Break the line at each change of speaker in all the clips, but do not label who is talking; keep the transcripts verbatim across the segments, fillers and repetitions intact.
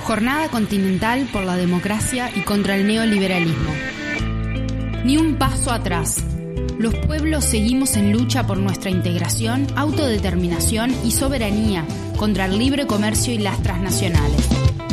Jornada continental por la democracia y contra el neoliberalismo. Ni un paso atrás. Los pueblos seguimos en lucha por nuestra integración, autodeterminación y soberanía contra el libre comercio y las transnacionales.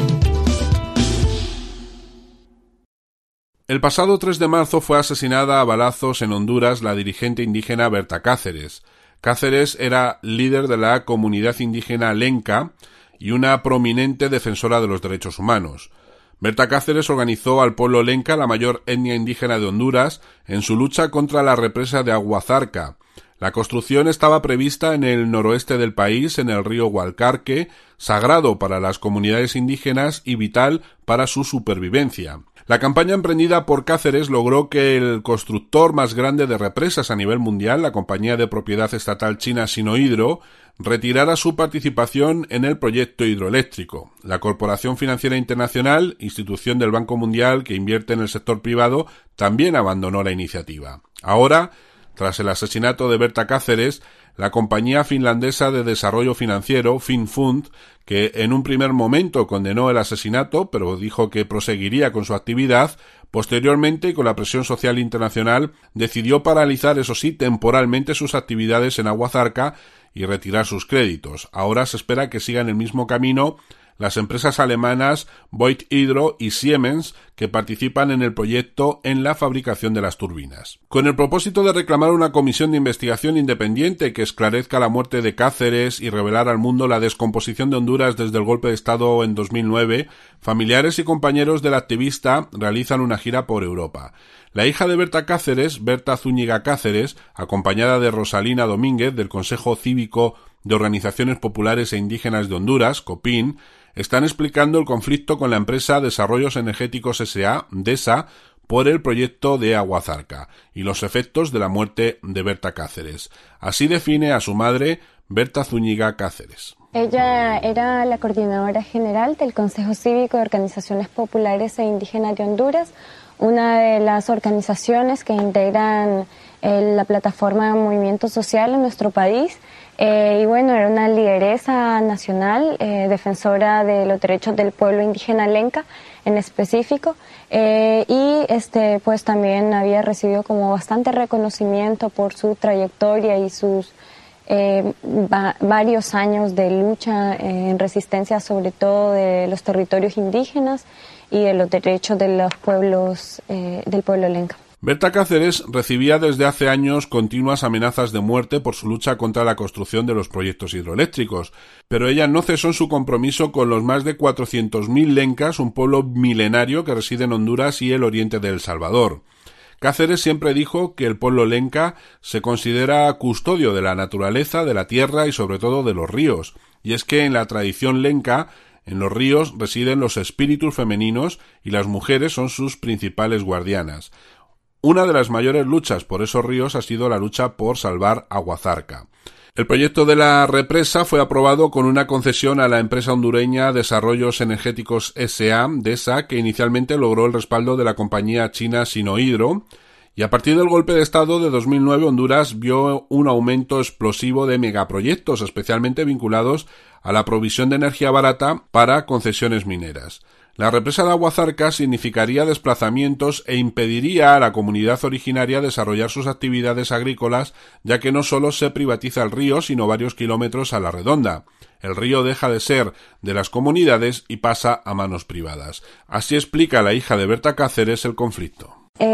El pasado tres de marzo fue asesinada a balazos en Honduras la dirigente indígena Berta Cáceres. Cáceres era líder de la comunidad indígena lenca y una prominente defensora de los derechos humanos. Berta Cáceres organizó al pueblo lenca, la mayor etnia indígena de Honduras, en su lucha contra la represa de Aguazarca. La construcción estaba prevista en el noroeste del país, en el río Gualcarque, sagrado para las comunidades indígenas y vital para su supervivencia. La campaña emprendida por Cáceres logró que el constructor más grande de represas a nivel mundial, la compañía de propiedad estatal china Sinohydro, retirara su participación en el proyecto hidroeléctrico. La Corporación Financiera Internacional, institución del Banco Mundial que invierte en el sector privado, también abandonó la iniciativa. Ahora, tras el asesinato de Berta Cáceres, la compañía finlandesa de desarrollo financiero, Finnfund, que en un primer momento condenó el asesinato, pero dijo que proseguiría con su actividad, posteriormente, y con la presión social internacional, decidió paralizar, eso sí, temporalmente sus actividades en Aguazarca y retirar sus créditos. Ahora se espera que sigan el mismo camino las empresas alemanas Voith Hydro y Siemens, que participan en el proyecto en la fabricación de las turbinas. Con el propósito de reclamar una comisión de investigación independiente que esclarezca la muerte de Cáceres y revelar al mundo la descomposición de Honduras desde el golpe de Estado en dos mil nueve, familiares y compañeros del activista realizan una gira por Europa. La hija de Berta Cáceres, Berta Zúñiga Cáceres, acompañada de Rosalina Domínguez, del Consejo Cívico de Organizaciones Populares e Indígenas de Honduras, COPIN, están explicando el conflicto con la empresa Desarrollos Energéticos S A, DESA, por el proyecto de Aguazarca y los efectos de la muerte de Berta Cáceres. Así define a su madre, Berta Zúñiga Cáceres.
Ella era la coordinadora general del Consejo Cívico de Organizaciones Populares e Indígenas de Honduras, una de las organizaciones que integran eh, la plataforma de movimiento social en nuestro país. Eh, y bueno, era una lideresa nacional, eh, defensora de los derechos del pueblo indígena lenca en específico, eh, y este pues también había recibido como bastante reconocimiento por su trayectoria y sus eh, va, varios años de lucha eh, en resistencia, sobre todo de los territorios indígenas y de los derechos de los pueblos eh, del pueblo lenca.
Berta Cáceres recibía desde hace años continuas amenazas de muerte por su lucha contra la construcción de los proyectos hidroeléctricos, pero ella no cesó en su compromiso con los más de cuatrocientos mil lencas, un pueblo milenario que reside en Honduras y el oriente de El Salvador. Cáceres siempre dijo que el pueblo lenca se considera custodio de la naturaleza, de la tierra y sobre todo de los ríos, y es que en la tradición lenca, en los ríos residen los espíritus femeninos y las mujeres son sus principales guardianas. Una de las mayores luchas por esos ríos ha sido la lucha por salvar Aguazarca. El proyecto de la represa fue aprobado con una concesión a la empresa hondureña Desarrollos Energéticos S A, DESA, que inicialmente logró el respaldo de la compañía china Sinohydro, y a partir del golpe de Estado de dos mil nueve Honduras vio un aumento explosivo de megaproyectos, especialmente vinculados a la provisión de energía barata para concesiones mineras. La represa de Aguazarca significaría desplazamientos e impediría a la comunidad originaria desarrollar sus actividades agrícolas, ya que no solo se privatiza el río, sino varios kilómetros a la redonda. El río deja de ser de las comunidades y pasa a manos privadas. Así explica la hija de Berta Cáceres el conflicto.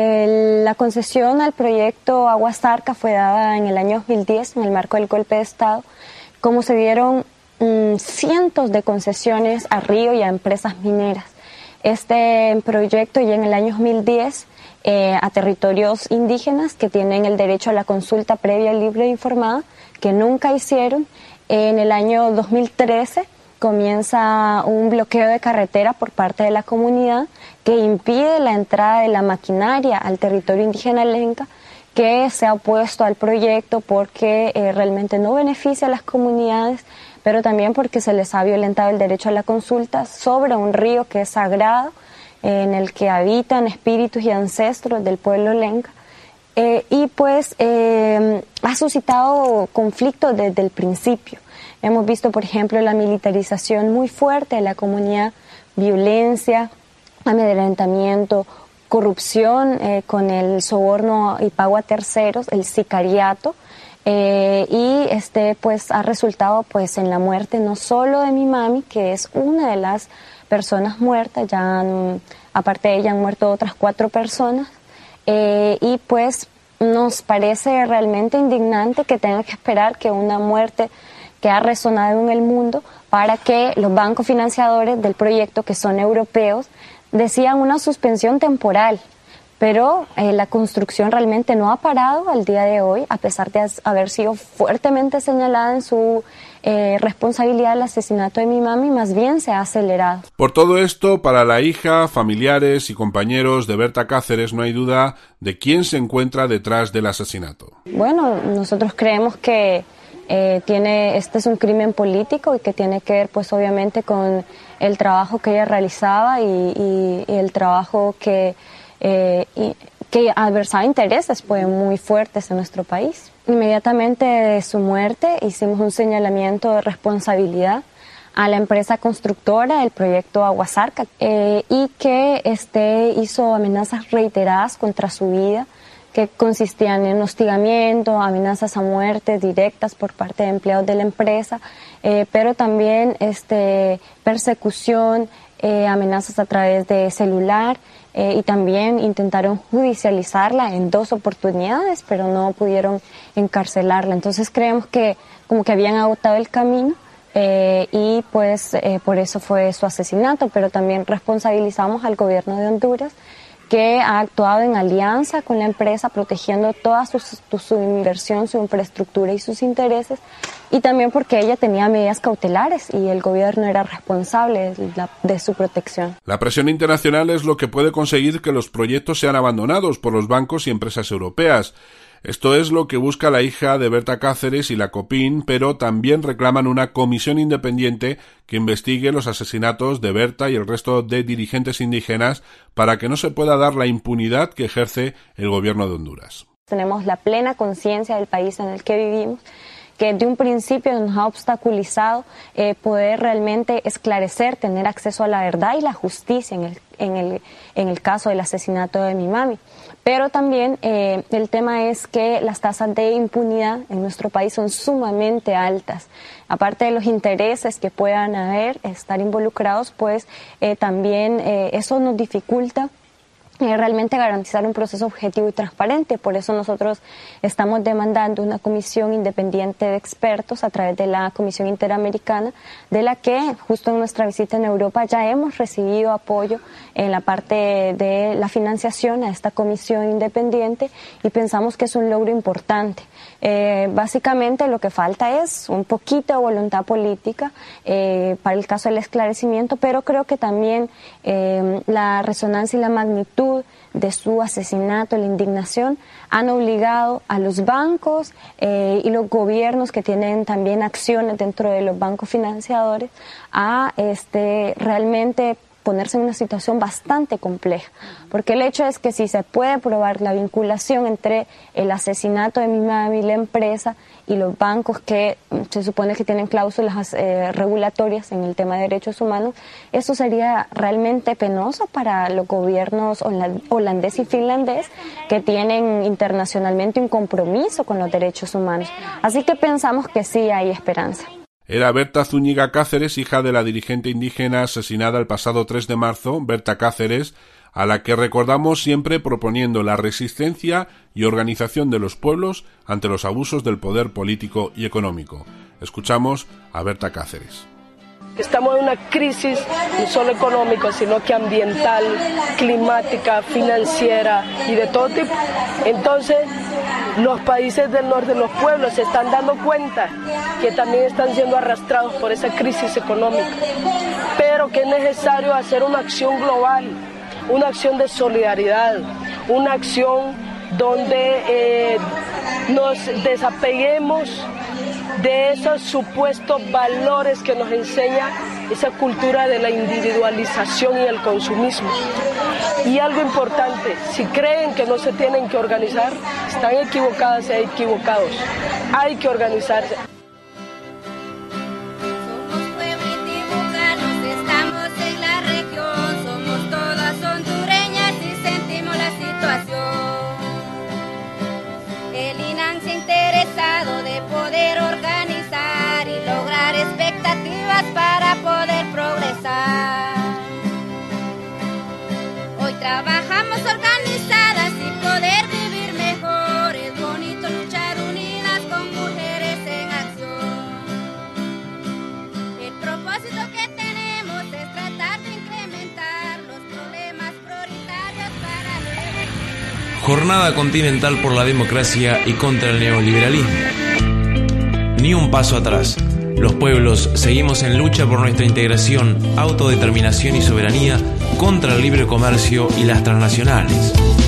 El, la concesión al proyecto Aguazarca fue dada en el año dos mil diez, en el marco del golpe de Estado, como se dieron mmm, cientos de concesiones a río y a empresas mineras. Este proyecto ya en el año dos mil diez eh, a territorios indígenas que tienen el derecho a la consulta previa, libre e informada, que nunca hicieron. En el año dos mil trece comienza un bloqueo de carretera por parte de la comunidad que impide la entrada de la maquinaria al territorio indígena lenca, que se ha opuesto al proyecto porque eh, realmente no beneficia a las comunidades, pero también porque se les ha violentado el derecho a la consulta sobre un río que es sagrado, eh, en el que habitan espíritus y ancestros del pueblo lenca, eh, y pues eh, ha suscitado conflictos desde el principio. Hemos visto, por ejemplo, la militarización muy fuerte de la comunidad, violencia, amedrentamiento, corrupción eh, con el soborno y pago a terceros, el sicariato, eh, y este pues ha resultado pues en la muerte no solo de mi mami, que es una de las personas muertas, ya han, aparte de ella han muerto otras cuatro personas, eh, y pues nos parece realmente indignante que tenga que esperar que una muerte que ha resonado en el mundo para que los bancos financiadores del proyecto, que son europeos, decían una suspensión temporal. Pero eh, la construcción realmente no ha parado al día de hoy, a pesar de haber sido fuertemente señalada en su eh, responsabilidad del asesinato de mi mami, más bien se ha acelerado.
Por todo esto, para la hija, familiares y compañeros de Berta Cáceres no hay duda de quién se encuentra detrás del asesinato.
Bueno, nosotros creemos que Eh, tiene, este es un crimen político y que tiene que ver pues obviamente con el trabajo que ella realizaba y, y, y el trabajo que, eh, y, que adversaba intereses pues muy fuertes en nuestro país. Inmediatamente de su muerte hicimos un señalamiento de responsabilidad a la empresa constructora del proyecto Aguasarca eh, y que este hizo amenazas reiteradas contra su vida, que consistían en hostigamiento, amenazas a muerte directas por parte de empleados de la empresa, eh, pero también este, persecución, eh, amenazas a través de celular, eh, y también intentaron judicializarla en dos oportunidades, pero no pudieron encarcelarla. Entonces creemos que como que habían agotado el camino, eh, y pues eh, por eso fue su asesinato, pero también responsabilizamos al gobierno de Honduras, que ha actuado en alianza con la empresa, protegiendo toda su, su, su inversión, su infraestructura y sus intereses, y también porque ella tenía medidas cautelares y el gobierno era responsable de, la, de su protección.
La presión internacional es lo que puede conseguir que los proyectos sean abandonados por los bancos y empresas europeas. Esto es lo que busca la hija de Berta Cáceres y la COPIN, pero también reclaman una comisión independiente que investigue los asesinatos de Berta y el resto de dirigentes indígenas para que no se pueda dar la impunidad que ejerce el gobierno de Honduras.
Tenemos la plena conciencia del país en el que vivimos, que de un principio nos ha obstaculizado eh, poder realmente esclarecer, tener acceso a la verdad y la justicia en el, en el, en el caso del asesinato de mi mami. Pero también eh, el tema es que las tasas de impunidad en nuestro país son sumamente altas. Aparte de los intereses que puedan haber, estar involucrados, pues eh, también eh, eso nos dificulta Eh, realmente garantizar un proceso objetivo y transparente. Por eso nosotros estamos demandando una comisión independiente de expertos a través de la Comisión Interamericana, de la que justo en nuestra visita en Europa ya hemos recibido apoyo en la parte de la financiación a esta comisión independiente y pensamos que es un logro importante. Eh, básicamente lo que falta es un poquito de voluntad política eh, para el caso del esclarecimiento, pero creo que también eh, la resonancia y la magnitud de su asesinato, la indignación, han obligado a los bancos eh, y los gobiernos que tienen también acciones dentro de los bancos financiadores a este, realmente ponerse en una situación bastante compleja, porque el hecho es que si se puede probar la vinculación entre el asesinato de mi mami y la empresa y los bancos que se supone que tienen cláusulas eh, regulatorias en el tema de derechos humanos, eso sería realmente penoso para los gobiernos holandés y finlandés que tienen internacionalmente un compromiso con los derechos humanos. Así que pensamos que sí hay esperanza.
Era Berta Zúñiga Cáceres, hija de la dirigente indígena asesinada el pasado tres de marzo, Berta Cáceres, a la que recordamos siempre proponiendo la resistencia y organización de los pueblos ante los abusos del poder político y económico. Escuchamos a Berta Cáceres.
Estamos en una crisis no solo económica, sino que ambiental, climática, financiera y de todo tipo. Entonces, los países del norte, los pueblos, se están dando cuenta que también están siendo arrastrados por esa crisis económica, pero que es necesario hacer una acción global, una acción de solidaridad, una acción donde eh, nos desapeguemos de esos supuestos valores que nos enseña esa cultura de la individualización y el consumismo. Y algo importante, si creen que no se tienen que organizar, están equivocadas y equivocados. Hay que organizarse.
De poder organizar y lograr expectativas para poder progresar. Hoy trabajamos organizadas y poder vivir mejor. Es bonito luchar unidas con mujeres en acción. El propósito que tenemos es tratar de incrementar los problemas prioritarios para luego.
Jornada Continental por la Democracia y contra el Neoliberalismo. Ni un paso atrás. Los pueblos seguimos en lucha por nuestra integración, autodeterminación y soberanía contra el libre comercio y las transnacionales.